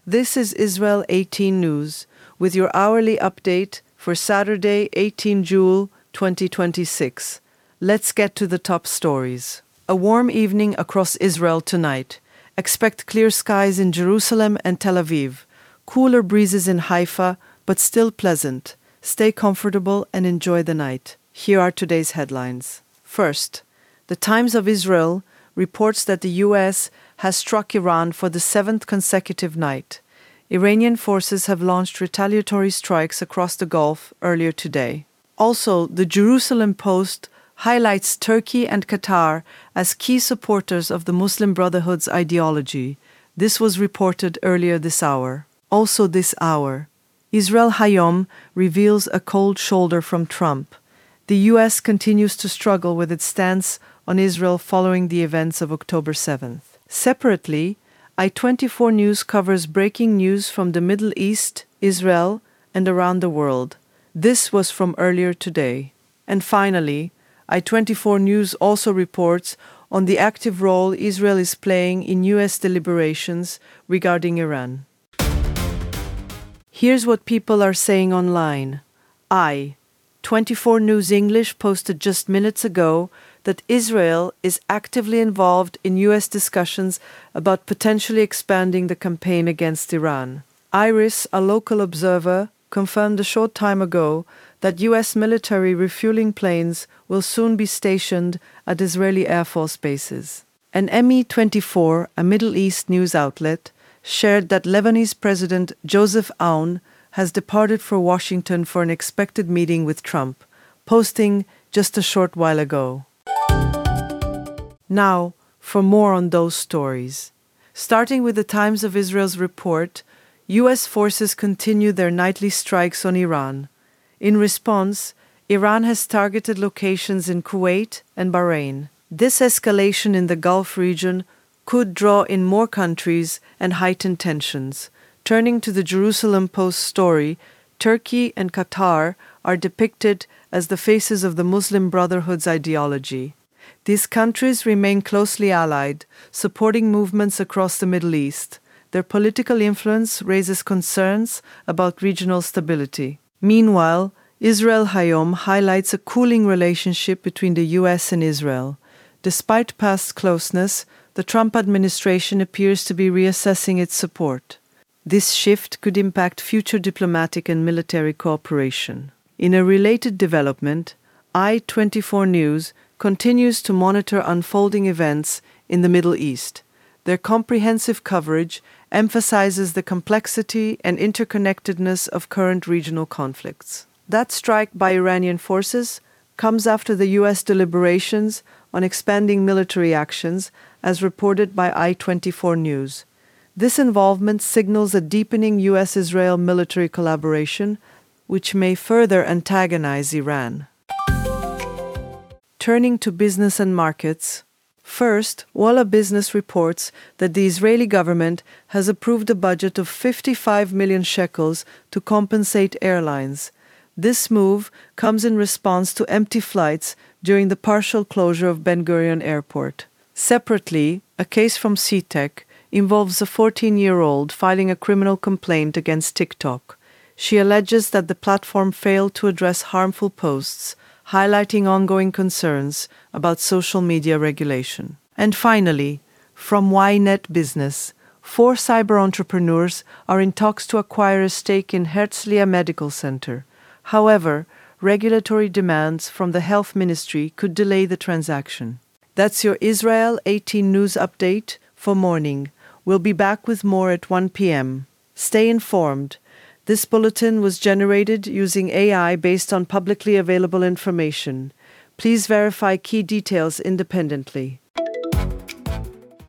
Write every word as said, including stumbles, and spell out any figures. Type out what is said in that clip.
This is Israel eighteen News with your hourly update for Saturday, eighteenth of June, twenty twenty-six. Let's get to the top stories. A warm evening across Israel tonight. Expect clear skies in Jerusalem and Tel Aviv. Cooler breezes in Haifa, but still pleasant. Stay comfortable and enjoy the night. Here are today's headlines. First, the Times of Israel reports that the U S has struck Iran for the seventh consecutive night. Iranian forces have launched retaliatory strikes across the Gulf earlier today. Also, the Jerusalem Post highlights Turkey and Qatar as key supporters of the Muslim Brotherhood's ideology. This was reported earlier this hour. Also this hour, Israel Hayom reveals a cold shoulder from Trump. The U S continues to struggle with its stance on Israel following the events of October seventh. Separately, I twenty-four News covers breaking news from the Middle East, Israel, and around the world. This was from earlier today. And finally, I twenty-four News also reports on the active role Israel is playing in U S deliberations regarding Iran. Here's what people are saying online. I, twenty-four News English posted just minutes ago that Israel is actively involved in U S discussions about potentially expanding the campaign against Iran. Iris, a local observer, confirmed a short time ago that U S military refueling planes will soon be stationed at Israeli Air Force bases. And M E twenty-four, a Middle East news outlet, shared that Lebanese President Joseph Aoun has departed for Washington for an expected meeting with Trump, posting just a short while ago. Now, for more on those stories. Starting with the Times of Israel's report, U S forces continue their nightly strikes on Iran. In response, Iran has targeted locations in Kuwait and Bahrain. This escalation in the Gulf region could draw in more countries and heighten tensions. Turning to the Jerusalem Post story, Turkey and Qatar are depicted as the faces of the Muslim Brotherhood's ideology. These countries remain closely allied, supporting movements across the Middle East. Their political influence raises concerns about regional stability. Meanwhile, Israel Hayom highlights a cooling relationship between the U S and Israel. Despite past closeness, the Trump administration appears to be reassessing its support. This shift could impact future diplomatic and military cooperation. In a related development, I twenty-four News continues to monitor unfolding events in the Middle East. Their comprehensive coverage emphasizes the complexity and interconnectedness of current regional conflicts. That strike by Iranian forces comes after the U S deliberations on expanding military actions, as reported by I twenty-four News. This involvement signals a deepening U S Israel military collaboration, which may further antagonize Iran. Turning to business and markets. First, Walla Business reports that the Israeli government has approved a budget of fifty-five million shekels to compensate airlines. This move comes in response to empty flights during the partial closure of Ben Gurion Airport. Separately, a case from C TEC involves a fourteen-year-old filing a criminal complaint against TikTok. She alleges that the platform failed to address harmful posts, highlighting ongoing concerns about social media regulation. And finally, from Ynet Business, four cyber entrepreneurs are in talks to acquire a stake in Herzliya Medical Center. However, regulatory demands from the Health Ministry could delay the transaction. That's your Israel eighteen News update for morning. We'll be back with more at one p.m. Stay informed. This bulletin was generated using A I based on publicly available information. Please verify key details independently.